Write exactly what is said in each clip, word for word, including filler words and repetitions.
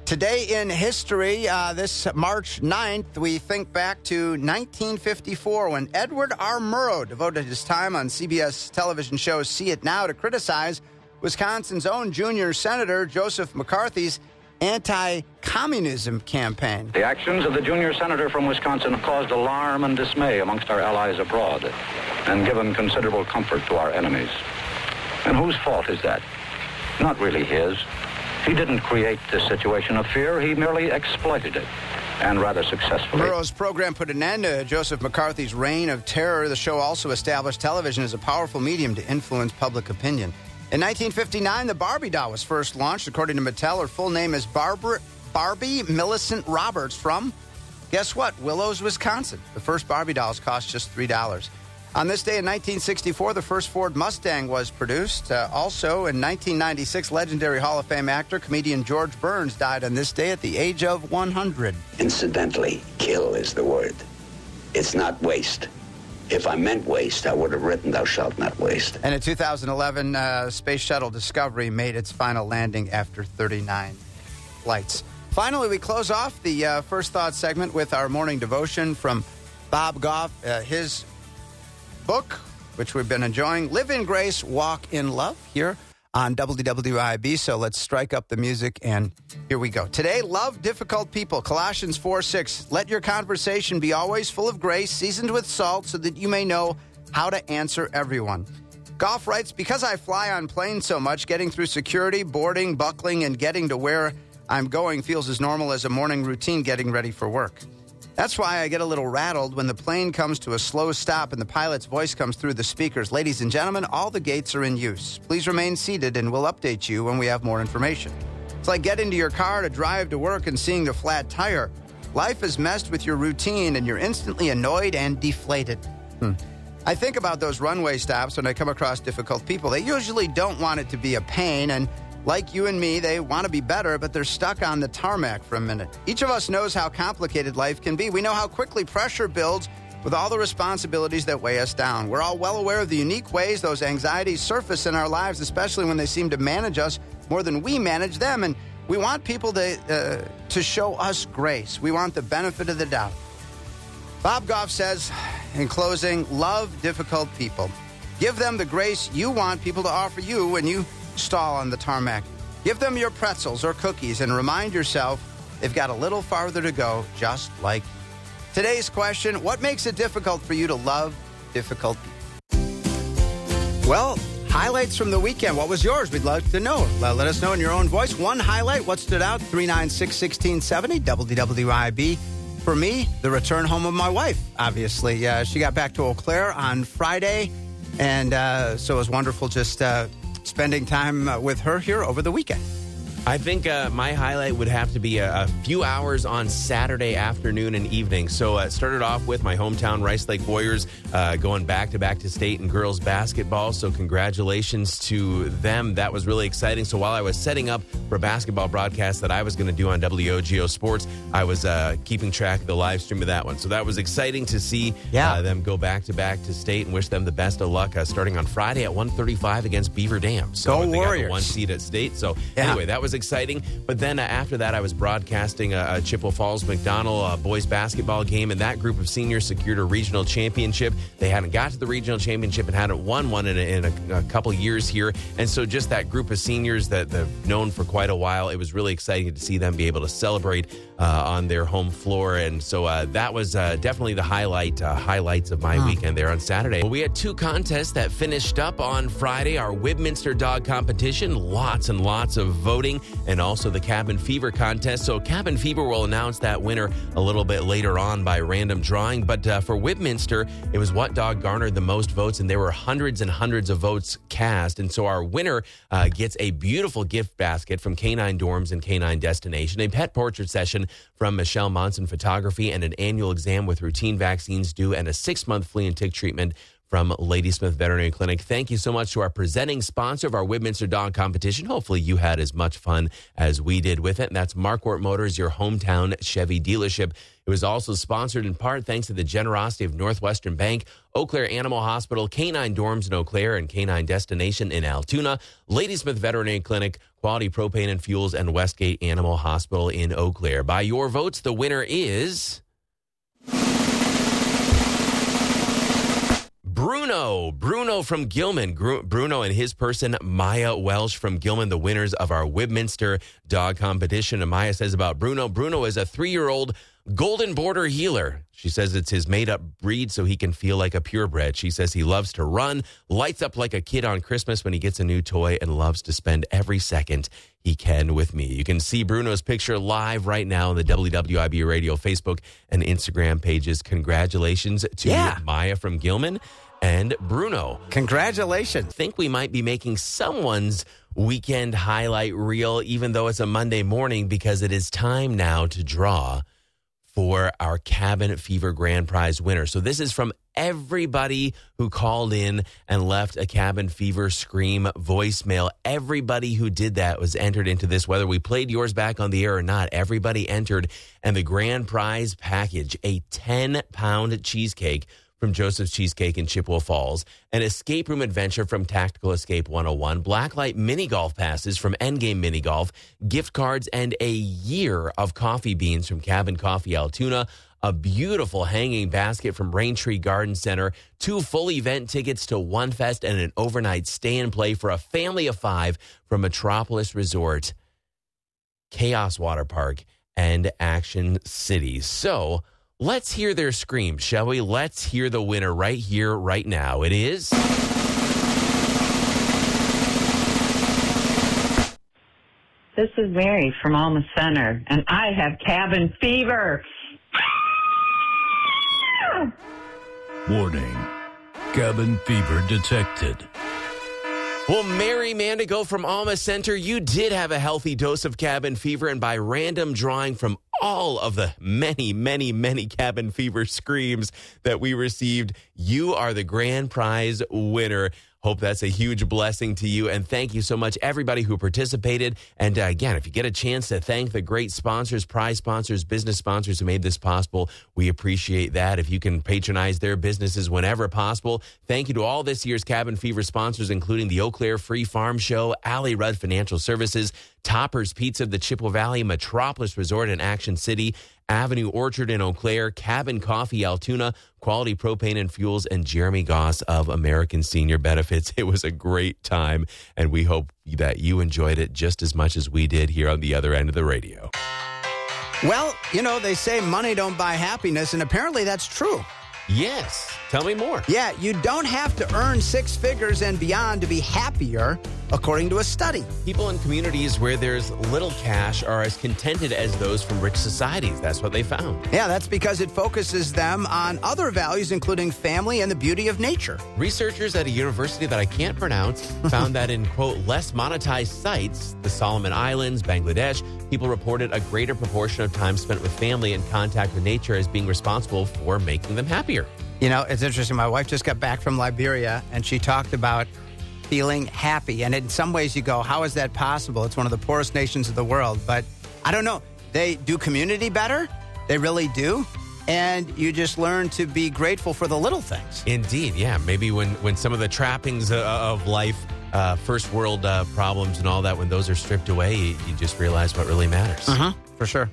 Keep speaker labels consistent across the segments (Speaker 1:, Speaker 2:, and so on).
Speaker 1: Today in history, uh, this March ninth, we think back to nineteen fifty-four when Edward R. Murrow devoted his time on C B S television show See It Now to criticize Wisconsin's own junior senator Joseph McCarthy's anti-communism campaign.
Speaker 2: The actions of the junior senator from Wisconsin have caused alarm and dismay amongst our allies abroad and given considerable comfort to our enemies. And whose fault is that? Not really his. He didn't create this situation of fear. He merely exploited it, and rather successfully.
Speaker 1: Murrow's program put an end to Joseph McCarthy's reign of terror. The show also established television as a powerful medium to influence public opinion. In nineteen fifty-nine, the Barbie doll was first launched. According to Mattel, her full name is Barbara, Barbie Millicent Roberts from, guess what, Willows, Wisconsin. The first Barbie dolls cost just three dollars. On this day in nineteen sixty-four, the first Ford Mustang was produced. Uh, also, in nineteen ninety-six, legendary Hall of Fame actor, comedian George Burns died on this day at the age of one hundred.
Speaker 3: Incidentally, kill is the word. It's not waste. If I meant waste, I would have written thou shalt not waste.
Speaker 1: And in two thousand eleven, uh, Space Shuttle Discovery made its final landing after thirty-nine flights. Finally, we close off the uh, First Thought segment with our morning devotion from Bob Goff. Uh, his book, which we've been enjoying, Live in Grace, Walk in Love, here on W W I B. So let's strike up the music, and here we go. Today, love difficult people. Colossians four six. Let your conversation be always full of grace, seasoned with salt, so that you may know how to answer everyone. Goff writes, because I fly on planes so much, getting through security, boarding, buckling, and getting to where I'm going feels as normal as a morning routine getting ready for work. That's why I get a little rattled when the plane comes to a slow stop and the pilot's voice comes through the speakers. Ladies and gentlemen, all the gates are in use. Please remain seated and we'll update you when we have more information. It's like getting into your car to drive to work and seeing the flat tire. Life has messed with your routine and you're instantly annoyed and deflated. Hmm. I think about those runway stops when I come across difficult people. They usually don't want it to be a pain, and like you and me, they want to be better, but they're stuck on the tarmac for a minute. Each of us knows how complicated life can be. We know how quickly pressure builds with all the responsibilities that weigh us down. We're all well aware of the unique ways those anxieties surface in our lives, especially when they seem to manage us more than we manage them. And we want people to, uh, to show us grace. We want the benefit of the doubt. Bob Goff says, in closing, love difficult people. Give them the grace you want people to offer you when you stall on the tarmac. Give them your pretzels or cookies and remind yourself they've got a little farther to go, just like you. Today's question, what makes it difficult for you to love difficult people? Well, highlights from the weekend. What was yours? We'd love to know. Let us know in your own voice. One highlight, what stood out? three nine six, one six seven zero, W W I B. For me, the return home of my wife, obviously. Uh, she got back to Eau Claire on Friday, and uh, so it was wonderful just uh, spending time uh, with her here over the weekend.
Speaker 4: I think uh, my highlight would have to be a, a few hours on Saturday afternoon and evening. So it uh, started off with my hometown Rice Lake Warriors uh, going back-to-back to state in girls basketball. So congratulations to them. That was really exciting. So while I was setting up for a basketball broadcast that I was going to do on W O G O Sports, I was uh, keeping track of the live stream of that one. So that was exciting to see yeah. uh, them go back-to-back to state, and wish them the best of luck uh, starting on Friday at one thirty-five against Beaver Dam. So
Speaker 1: Go
Speaker 4: they
Speaker 1: Warriors.
Speaker 4: got the one seed at state. So
Speaker 1: yeah.
Speaker 4: anyway, that was exciting. But then uh, after that, I was broadcasting a, a Chippewa Falls McDonald uh, boys basketball game, and that group of seniors secured a regional championship. They hadn't got to the regional championship and hadn't won one in a, in a, a couple years here. And so just that group of seniors that they've known for quite a while, it was really exciting to see them be able to celebrate uh, on their home floor. And so uh, that was uh, definitely the highlight, uh, highlights of my huh. weekend there on Saturday. Well, we had two contests that finished up on Friday. Our Wibminster Dog Competition, lots and lots of voting, and also the Cabin Fever contest. So Cabin Fever will announce that winner a little bit later on by random drawing. But uh, for Wibminster, it was what dog garnered the most votes, and there were hundreds and hundreds of votes cast. And so our winner uh, gets a beautiful gift basket from Canine Dorms and Canine Destination, a pet portrait session from Michelle Monson Photography, and an annual exam with routine vaccines due, and a six-month flea and tick treatment from Ladysmith Veterinary Clinic. Thank you so much to our presenting sponsor of our Wibminster Dog Competition. Hopefully you had as much fun as we did with it. And that's Marquardt Motors, your hometown Chevy dealership. It was also sponsored in part thanks to the generosity of Northwestern Bank, Eau Claire Animal Hospital, Canine Dorms in Eau Claire, and Canine Destination in Altoona, Ladysmith Veterinary Clinic, Quality Propane and Fuels, and Westgate Animal Hospital in Eau Claire. By your votes, the winner is Bruno. Bruno from Gilman. Gru- Bruno and his person, Maya Welsh from Gilman, the winners of our Wibminster dog competition. And Maya says about Bruno, Bruno is a three-year-old golden border healer. She says it's his made-up breed so he can feel like a purebred. She says he loves to run, lights up like a kid on Christmas when he gets a new toy, and loves to spend every second he can with me. You can see Bruno's picture live right now on the W W I B Radio Facebook and Instagram pages. Congratulations to
Speaker 1: Yeah.
Speaker 4: Maya from Gilman and Bruno.
Speaker 1: Congratulations.
Speaker 4: I think we might be making someone's weekend highlight reel, even though it's a Monday morning, because it is time now to draw for our Cabin Fever Grand Prize winner. So this is from everybody who called in and left a Cabin Fever Scream voicemail. Everybody who did that was entered into this, whether we played yours back on the air or not. Everybody entered, and the grand prize package, a ten-pound cheesecake from Joseph's Cheesecake in Chippewa Falls, an escape room adventure from Tactical Escape one oh one, Blacklight mini golf passes from Endgame Mini Golf, gift cards, and a year of coffee beans from Cabin Coffee Altoona, a beautiful hanging basket from Raintree Garden Center, two full event tickets to One Fest, and an overnight stay and play for a family of five from Metropolis Resort, Chaos Water Park, and Action City. So let's hear their scream, shall we? Let's hear the winner right here, right now. It is
Speaker 5: This is Mary from Alma Center, and I have cabin fever.
Speaker 6: Warning. Cabin fever detected.
Speaker 4: Well, Mary Mandigo from Alma Center, you did have a healthy dose of cabin fever, and by random drawing from all of the many, many, many cabin fever screams that we received, you are the grand prize winner. Hope that's a huge blessing to you, and thank you so much, everybody who participated. And uh, again, if you get a chance to thank the great sponsors, prize sponsors, business sponsors who made this possible, we appreciate that. If you can patronize their businesses whenever possible, thank you to all this year's Cabin Fever sponsors, including the Eau Claire Free Farm Show, Alley Rudd Financial Services, Topper's Pizza of the Chippewa Valley, Metropolis Resort in Action City, Avenue Orchard in Eau Claire, Cabin Coffee Altoona, Quality Propane and Fuels, and Jeremy Goss of American Senior Benefits. It was a great time, and we hope that you enjoyed it just as much as we did here on the other end of the radio.
Speaker 1: Well, you know, they say money don't buy happiness, and apparently that's true.
Speaker 4: Yes. Tell me more.
Speaker 1: Yeah, you don't have to earn six figures and beyond to be happier, according to a study.
Speaker 4: People in communities where there's little cash are as contented as those from rich societies. That's what they found.
Speaker 1: Yeah, that's because it focuses them on other values, including family and the beauty of nature.
Speaker 4: Researchers at a university that I can't pronounce found that in, quote, less monetized sites, the Solomon Islands, Bangladesh, people reported a greater proportion of time spent with family in contact with nature as being responsible for making them happier.
Speaker 1: You know, it's interesting. My wife just got back from Liberia, and she talked about feeling happy. And in some ways you go, how is that possible? It's one of the poorest nations of the world. But I don't know. They do community better. They really do. And you just learn to be grateful for the little things.
Speaker 4: Indeed, yeah. Maybe when, when some of the trappings uh, of life, uh, first world uh, problems and all that, when those are stripped away, you, you just realize what really matters.
Speaker 1: Uh-huh, for sure.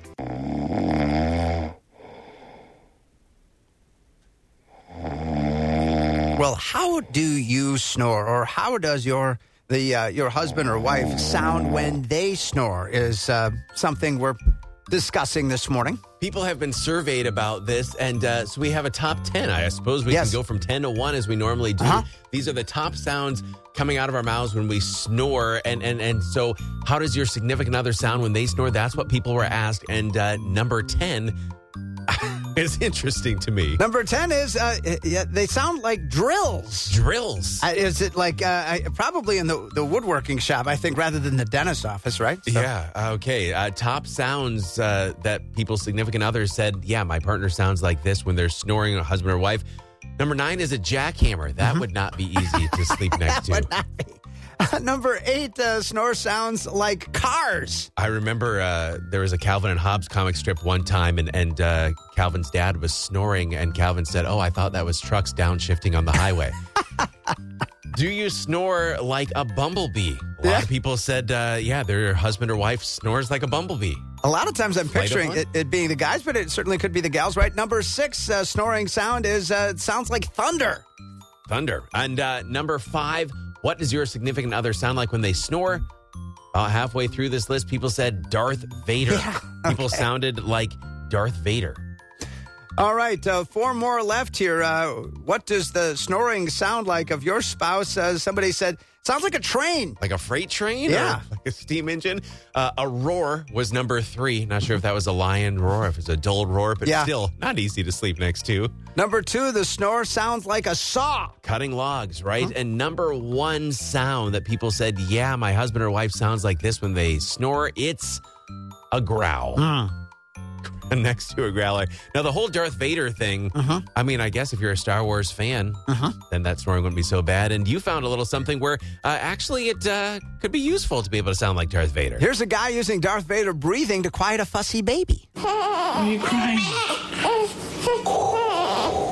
Speaker 1: Well, how do you snore, or how does your the uh, your husband or wife sound when they snore? Is uh, something we're discussing this morning.
Speaker 4: People have been surveyed about this, and uh, so we have a top ten. I suppose we
Speaker 1: Yes.
Speaker 4: can go from ten to one as we normally do.
Speaker 1: Uh-huh.
Speaker 4: These are the top sounds coming out of our mouths when we snore, and and and so how does your significant other sound when they snore? That's what people were asked, and uh, number ten is interesting to me.
Speaker 1: Number ten is uh, yeah, they sound like drills.
Speaker 4: Drills.
Speaker 1: Uh, is it like uh, I, probably in the, the woodworking shop, I think, rather than the dentist's office, right? So-
Speaker 4: Yeah, okay. Uh, top sounds uh, that people's significant others said, yeah, my partner sounds like this when they're snoring, a husband or wife. Number nine is a jackhammer. That
Speaker 1: Mm-hmm.
Speaker 4: would not be easy to sleep next to.
Speaker 1: Would not be. Uh, number eight, uh, snore sounds like cars.
Speaker 4: I remember uh, there was a Calvin and Hobbes comic strip one time, and, and uh, Calvin's dad was snoring, and Calvin said, oh, I thought that was trucks downshifting on the highway. Do you snore like a bumblebee? A lot
Speaker 1: Yeah.
Speaker 4: of people said, uh, yeah, their husband or wife snores like a bumblebee.
Speaker 1: A lot of times I'm
Speaker 4: Flight of
Speaker 1: picturing
Speaker 4: one?
Speaker 1: it, it being the guys, but it certainly could be the gals, right? Number six uh, snoring sound is uh, it sounds like thunder.
Speaker 4: Thunder. And uh, number five, what does your significant other sound like when they snore? About halfway through this list, people said Darth Vader.
Speaker 1: Yeah,
Speaker 4: People
Speaker 1: okay.
Speaker 4: sounded like Darth Vader.
Speaker 1: All right, uh, four more left here. Uh, what does the snoring sound like of your spouse? Uh, somebody said, sounds like a train.
Speaker 4: Like a freight train?
Speaker 1: Yeah.
Speaker 4: Or like a steam engine? Uh, a roar was number three. Not sure if that was a lion roar, if it's a dull roar, but
Speaker 1: Yeah.
Speaker 4: still not easy to sleep next to.
Speaker 1: Number two, the snore sounds like a saw.
Speaker 4: Cutting logs, right?
Speaker 1: Uh-huh.
Speaker 4: And number one sound that people said, yeah, my husband or wife sounds like this when they snore, it's a growl.
Speaker 1: Mm.
Speaker 4: Next to a growler. Now, the whole Darth Vader thing,
Speaker 1: Uh-huh.
Speaker 4: I mean, I guess if you're a Star Wars fan,
Speaker 1: Uh-huh.
Speaker 4: then that snoring wouldn't be so bad. And you found a little something where uh, actually it uh, could be useful to be able to sound like Darth Vader.
Speaker 1: Here's a guy using Darth Vader breathing to quiet a fussy baby.
Speaker 7: Are you crying?